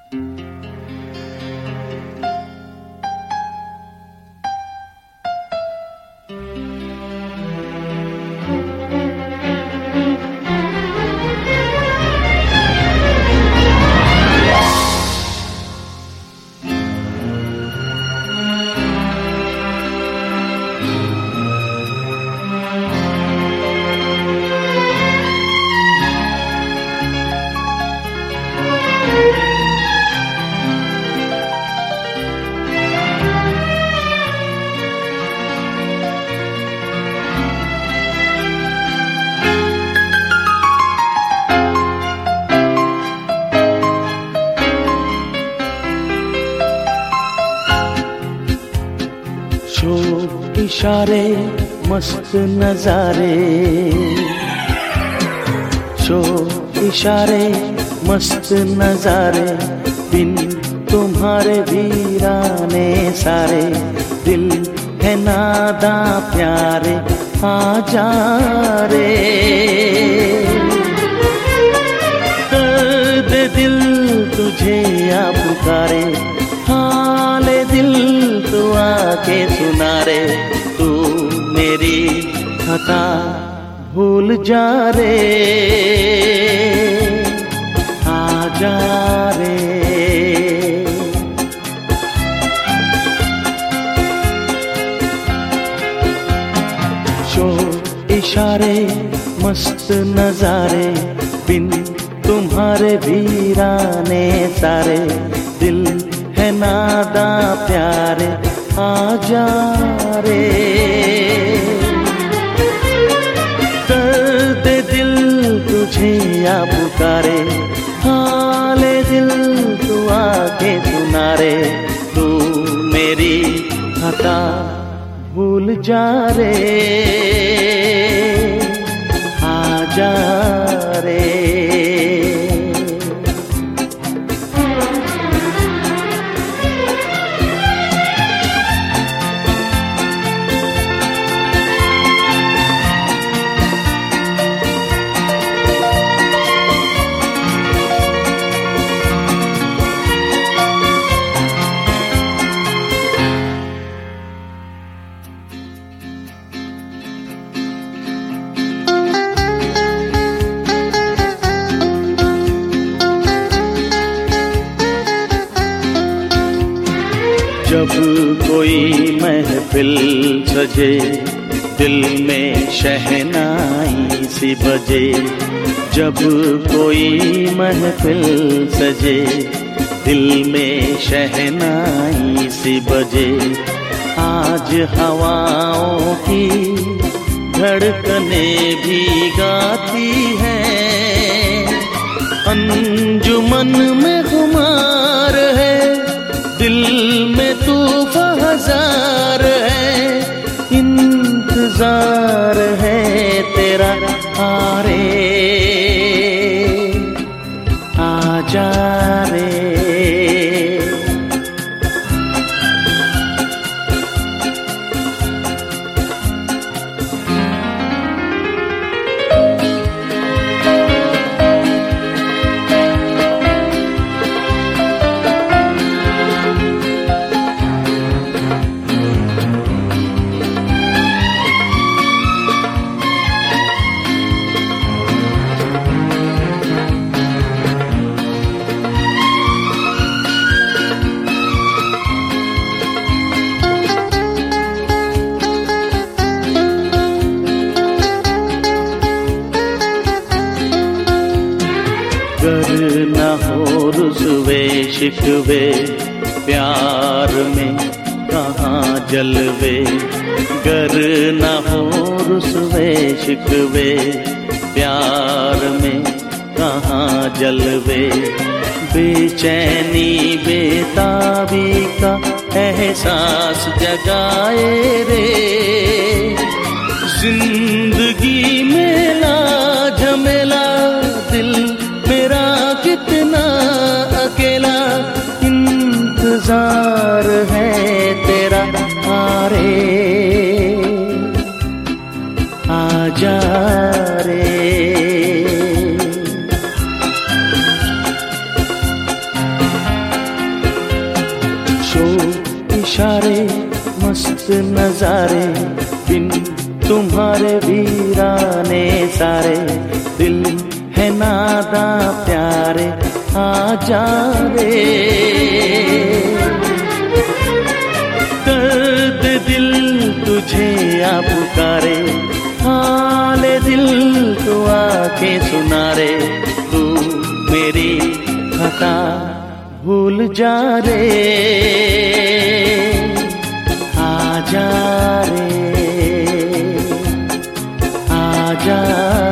इशारे मस्त नजारे, शो इशारे मस्त नजारे, बिन तुम्हारे वीराने सारे, दिल है नादा प्यारे आ जा रे, कर दे दिल तुझे आ पुकारे, हाले दिल तू आके सुना रे, तू मेरी खता भूल जा रे, आ जा रे। शो इशारे मस्त नजारे, बिन तुम्हारे वीराने सारे, दिल है नादा प्यारे आ जा रे, कर दे दिल तुझे आ पुकारे, हाले दिल तू आके सुना रे, तू मेरी खता भूल जा रे, आ जा रे। जब कोई महफिल सजे, दिल में शहनाई सी बजे, जब कोई महफिल सजे, दिल में शहनाई सी बजे, आज हवाओं की धड़कने भी गाती हैं, अंजुमन में खुमार है, दिल में तूफ़ान हजार है, इंतजार है तेरा आ रे, आ जा रे। गर न हो रुसवे शिकवे, प्यार में कहाँ जलवे, गर न हो रुसवे शिकवे, प्यार में कहाँ जलवे, बेचैनी बेताबी का एहसास जगाए रे, जिंदगी में झमेला, दिल मेरा कितना अकेला, इंतजार है तेरा आ रे, आ जा रे। इशारे मस्त नजारे, बिन तुम्हारे वीराने सारे, दिल है नादा प्यारे आजा रे। दर्द दिल तुझे आ पुकारे, हाले दिल तू आके सुना रे, तू मेरी खता भूल जा रे, आजा रे, आजा।